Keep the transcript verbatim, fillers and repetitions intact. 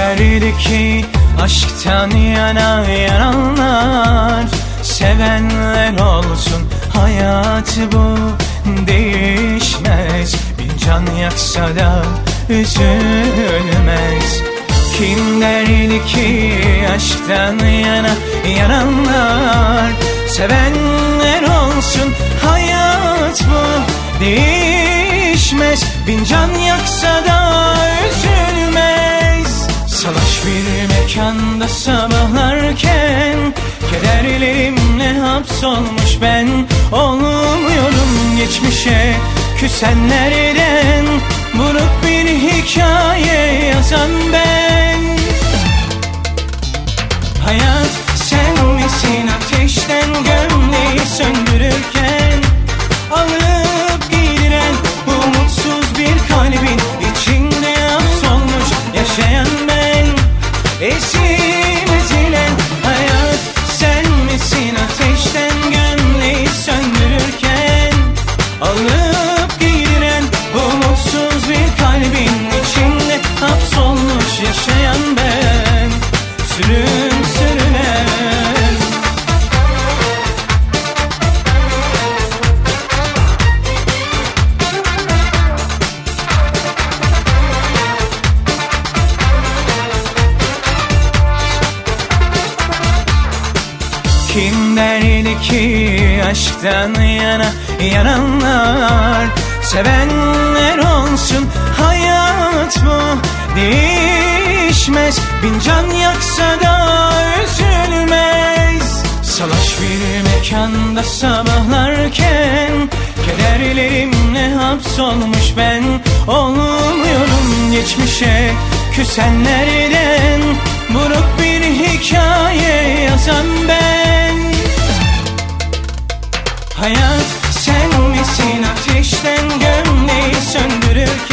derdi ki aşktan yana yananlar? Sevenler olsun, hayat bu değişmez. Bin can yaksa da üzülmez. Kim derdi ki aşktan yana yananlar? Sevenler olsun, hayat bu değişmez. Bin can yaksa da üzülmez. Salaş bir mekanda sabahlarken kederlerimle hapsolmuş ben olmuyorum geçmişe küsenlerden. Buruk bir hikaye yazan ben. Hayat sen misin ateşten gömleği söndürürken alıp gidiren bu mutsuz bir kalbin içinde hapsolmuş yaşayan ben. Ezip ezilen hayat sen misin ateşten gömleği söndürürken alıp gidiren bu mutsuz bir kalbin içinde hapsolmuş yaşayan ben. Sürün sürünen. Kim derdi ki aşktan yana yananlar? Sevenler olsun, hayat bu değişmez. Bin can yaksa da üzülmez. Salaş bir mekanda sabahlarken kederlerimle hapsolmuş ben olmuyorum geçmişe küsenlerden. Buruk bir hikaye yazan ben. Hayat sen misin ateşten gömleği söndürürken